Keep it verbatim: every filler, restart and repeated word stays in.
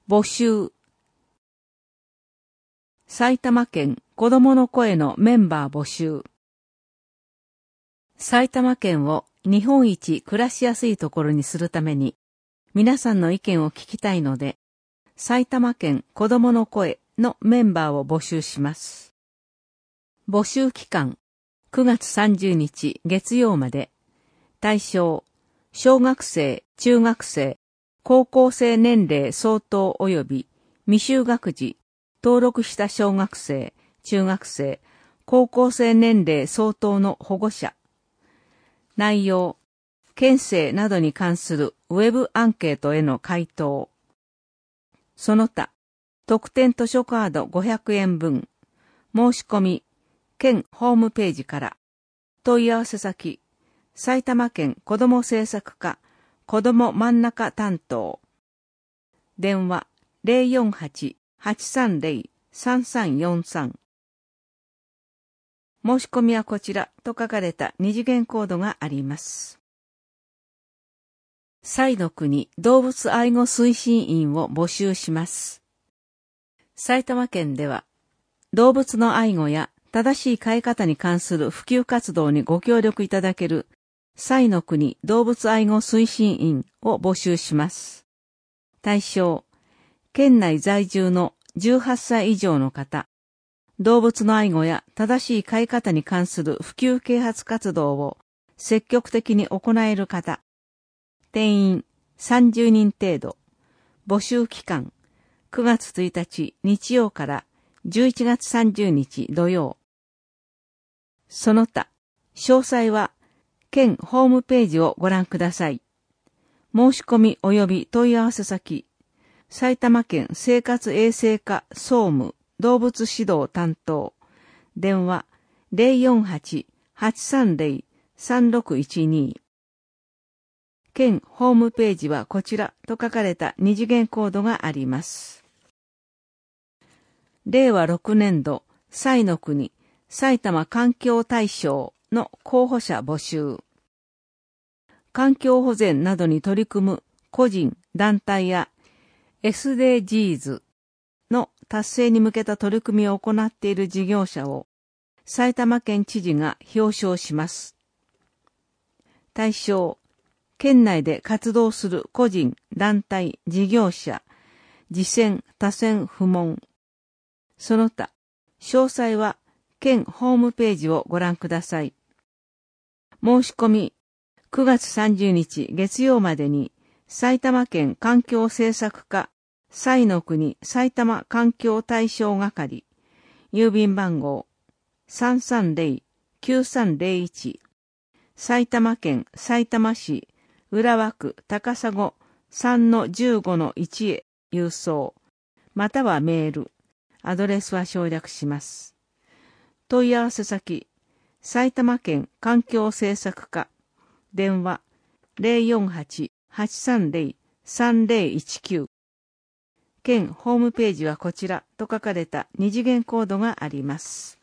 募集。埼玉県子どもの声のメンバー募集。埼玉県を日本一暮らしやすいところにするために、皆さんの意見を聞きたいので、埼玉県子どもの声のメンバーを募集します。募集期間、くがつさんじゅうにち月曜まで。対象、小学生、中学生、高校生年齢相当及び未就学児、登録した小学生、中学生、高校生年齢相当の保護者。内容、県政などに関するウェブアンケートへの回答。その他、特典図書カードごひゃくえん分、申し込み、県ホームページから。問い合わせ先、埼玉県子ども政策課子ども真ん中担当。電話 ゼロよんはち はちさんゼロ さんさんよんさん。申し込みはこちらと書かれた二次元コードがあります。彩の国動物愛護推進員を募集します。埼玉県では、動物の愛護や正しい飼い方に関する普及活動にご協力いただける彩の国動物愛護推進員を募集します。対象、県内在住のじゅうはっさい以上の方、動物の愛護や正しい飼い方に関する普及啓発活動を積極的に行える方、定員さんじゅうにん程度、募集期間くがつついたち日曜からじゅういちがつさんじゅうにち土曜。その他、詳細は県ホームページをご覧ください。申し込み及び問い合わせ先、埼玉県生活衛生課総務動物指導担当、電話 ゼロよんはち はちさんゼロ さんろくいちに。県ホームページはこちらと書かれた二次元コードがあります。れいわろくねんど彩の国埼玉環境大賞の候補者募集。環境保全などに取り組む個人、団体や エスディージーズ の達成に向けた取り組みを行っている事業者を埼玉県知事が表彰します。対象、県内で活動する個人、団体、事業者、次選、他選不問。その他、詳細は県ホームページをご覧ください。申し込み、くがつさんじゅうにち月曜までに埼玉県環境政策課彩の国埼玉環境大賞係、郵便番号 さんさんゼロ きゅうさんゼロいち、埼玉県さいたま市浦和区高砂 さんのじゅうごのいち へ郵送、またはメール、アドレスは省略します。問い合わせ先、埼玉県環境政策課、電話 ゼロよんはち はちさんゼロ さんゼロいちきゅう。県ホームページはこちらと書かれた二次元コードがあります。